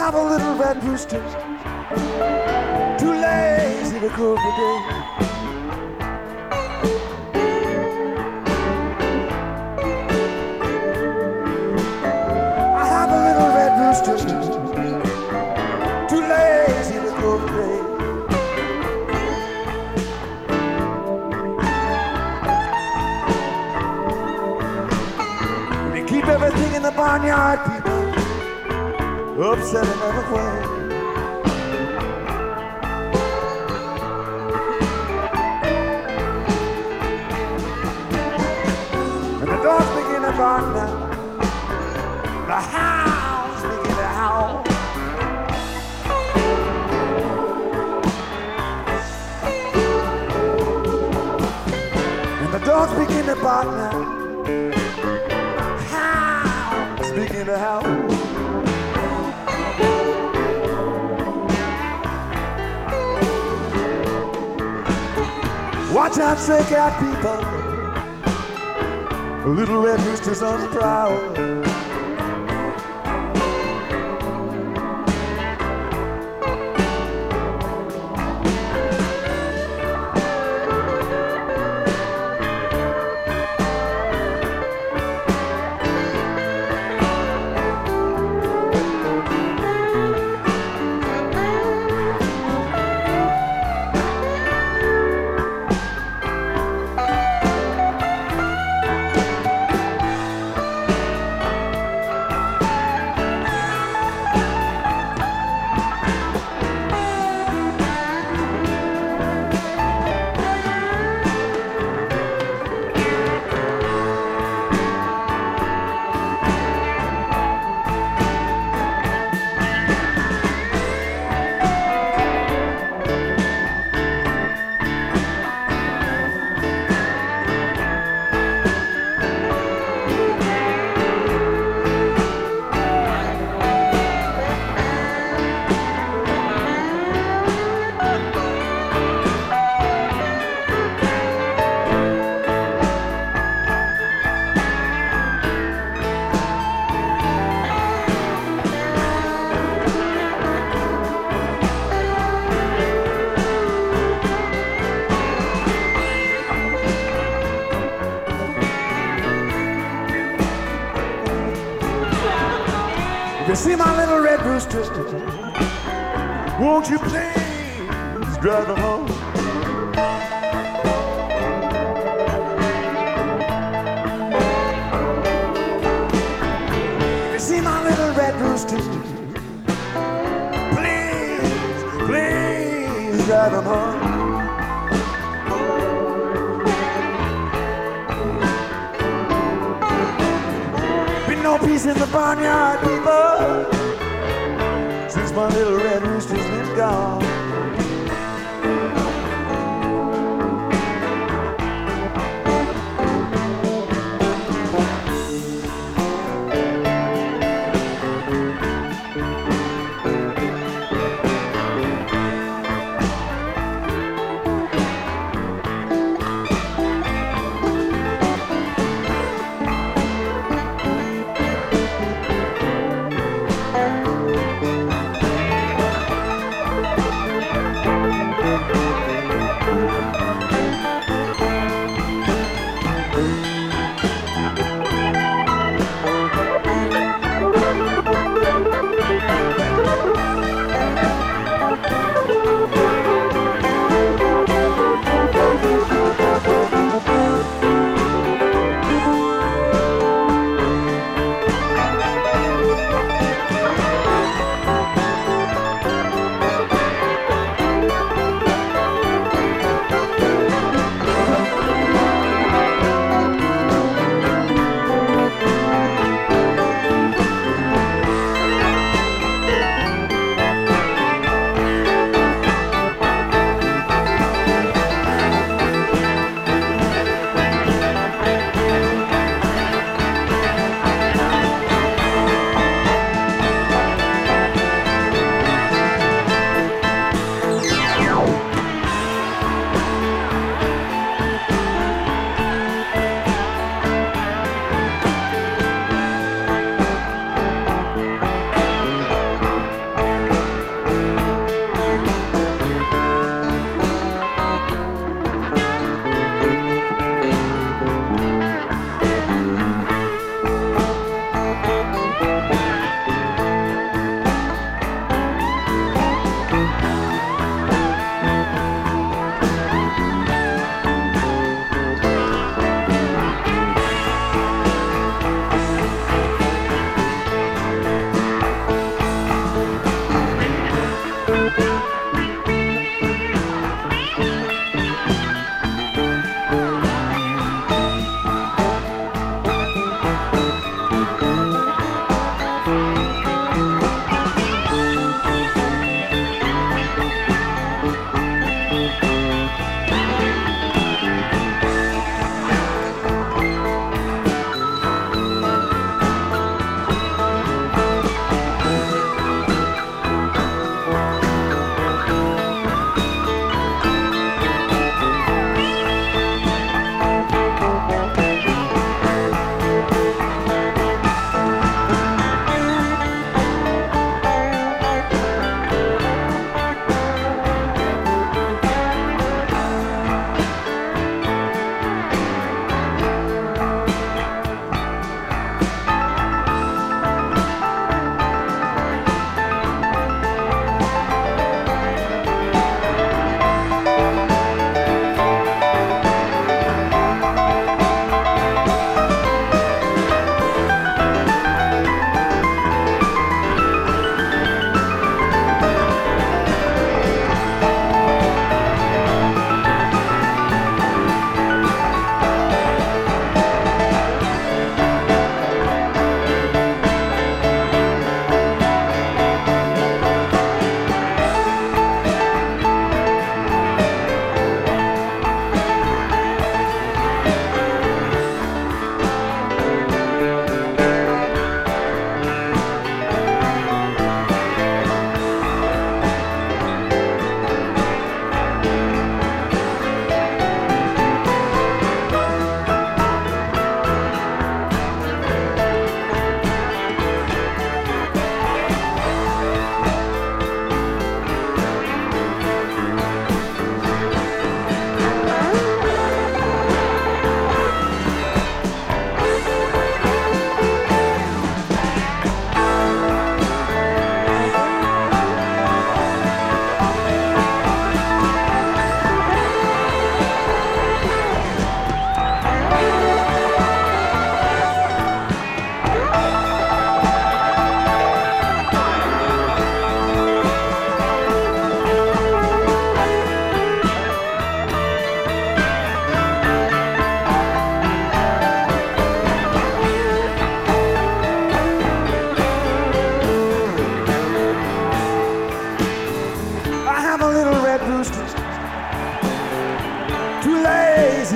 have a little red rooster, too lazy to crow today. I have a little red rooster, too lazy to crow today. They keep everything in the barnyard, people, upset in every way. And the dogs begin to bark now, the hounds begin to howl. And the dogs begin to bark now, hounds begin to howl. Watch out, stray cat people, little red roosters on the prowl. You see my little red rooster, won't you please drive him home? You see my little red rooster, please, please drive him home. No peace in the barnyard, people, since my little red rooster's been gone.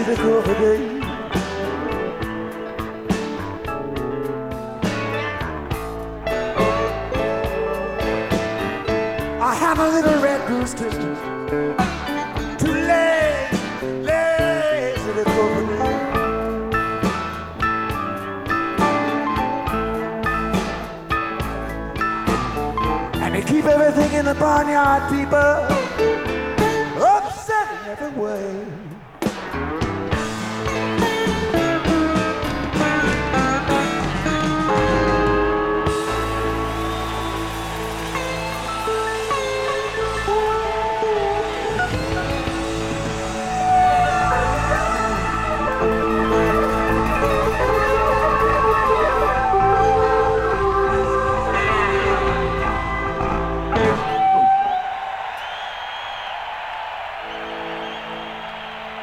the cover day. I have a little red goose too lazy to cover me. And they keep everything in the barnyard, people, upset in every way.